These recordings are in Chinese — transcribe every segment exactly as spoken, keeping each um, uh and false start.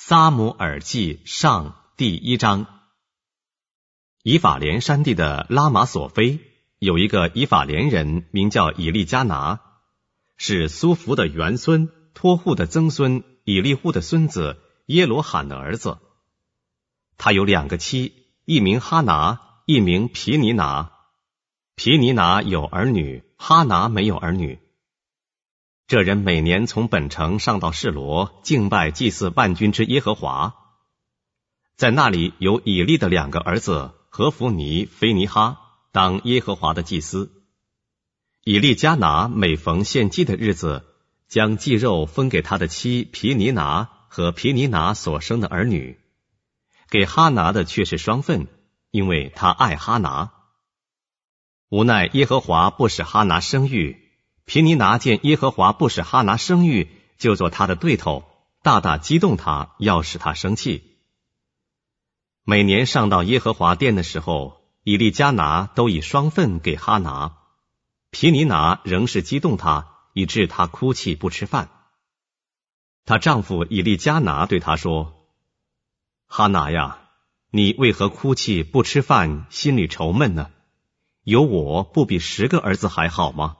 撒母耳记上第一章。以法莲山地的拉玛索菲有一个以法莲人，名叫以利加拿，是苏弗的元孙托户的曾孙以利户的孙子耶罗罕的儿子。他有两个妻，一名哈拿，一名皮尼拿。皮尼拿有儿女，哈拿没有儿女。这人每年从本城上到示罗，敬拜祭祀万军之耶和华。在那里有以利的两个儿子何弗尼、菲尼哈当耶和华的祭司。以利加拿每逢献祭的日子，将祭肉分给他的妻皮尼拿和皮尼拿所生的儿女，给哈拿的却是双份，因为他爱哈拿。无奈耶和华不使哈拿生育，皮尼拿见耶和华不使哈拿生育，就做他的对头，大大激动他，要使他生气。每年上到耶和华殿的时候，以利加拿都以双份给哈拿，皮尼拿仍是激动他，以致他哭泣不吃饭。她丈夫以利加拿对她说：哈拿呀，你为何哭泣不吃饭，心里愁闷呢？有我不比十个儿子还好吗？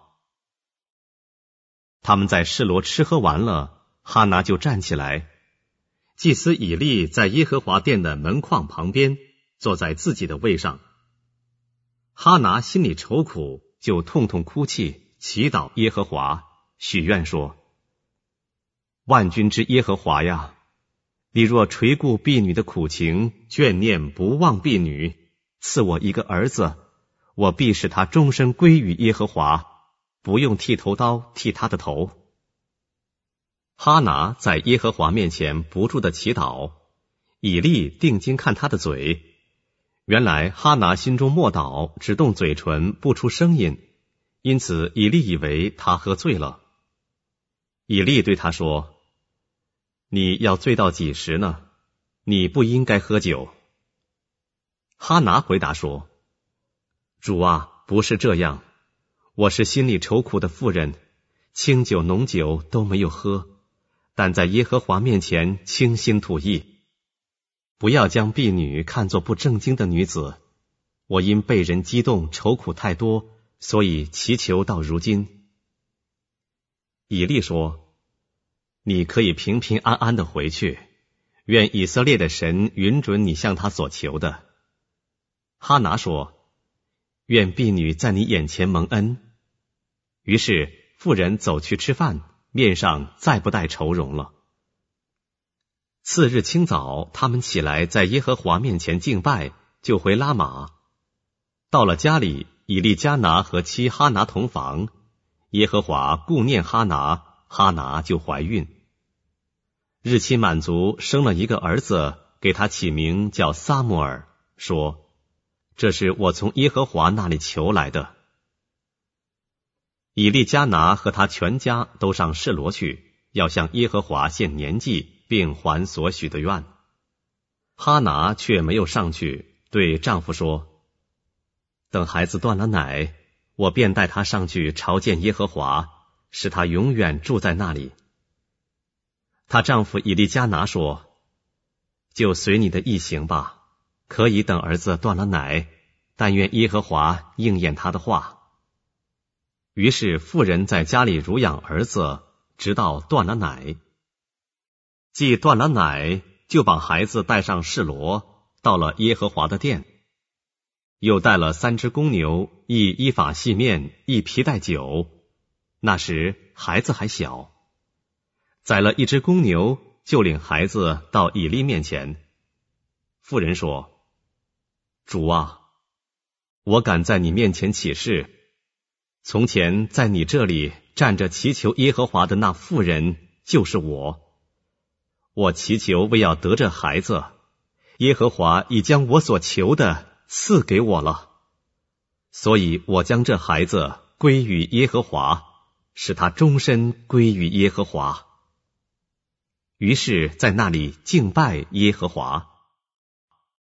他们在示罗吃喝完了，哈拿就站起来。祭司以利在耶和华殿的门框旁边，坐在自己的位上。哈拿心里愁苦，就痛痛哭泣，祈祷耶和华，许愿说：万军之耶和华呀，你若垂顾婢女的苦情，眷念不忘婢女，赐我一个儿子，我必使他终身归于耶和华，不用剃头刀剃他的头。哈拿在耶和华面前不住的祈祷，以利定睛看他的嘴，原来哈拿心中默祷，只动嘴唇，不出声音，因此以利以为他喝醉了。以利对他说：你要醉到几时呢？你不应该喝酒。哈拿回答说：主啊，不是这样，我是心里愁苦的妇人，清酒浓酒都没有喝，但在耶和华面前倾心吐意。不要将婢女看作不正经的女子，我因被人激动愁苦太多，所以祈求到如今。以利说：你可以平平安安的回去，愿以色列的神允准你向他所求的。哈拿说：愿婢女在你眼前蒙恩。于是妇人走去吃饭，面上再不带愁容了。次日清早，他们起来在耶和华面前敬拜，就回拉玛。到了家里，以利加拿和妻哈拿同房，耶和华顾念哈拿，哈拿就怀孕。日期满足，生了一个儿子，给他起名叫撒母耳，说：这是我从耶和华那里求来的。以利加拿和他全家都上示罗去，要向耶和华献年祭，并还所许的愿。哈拿却没有上去，对丈夫说：等孩子断了奶，我便带他上去朝见耶和华，使他永远住在那里。她丈夫以利加拿说：就随你的意行吧，可以等儿子断了奶，但愿耶和华应验他的话。于是妇人在家里乳养儿子，直到断了奶。既断了奶，就把孩子带上示罗，到了耶和华的殿，又带了三只公牛，一依法细面，一皮带酒。那时孩子还小，宰了一只公牛，就领孩子到以利面前。妇人说：主啊，我敢在你面前起誓，从前在你这里站着祈求耶和华的那妇人就是我。我祈求为要得这孩子，耶和华已将我所求的赐给我了，所以我将这孩子归于耶和华，使他终身归于耶和华。于是在那里敬拜耶和华。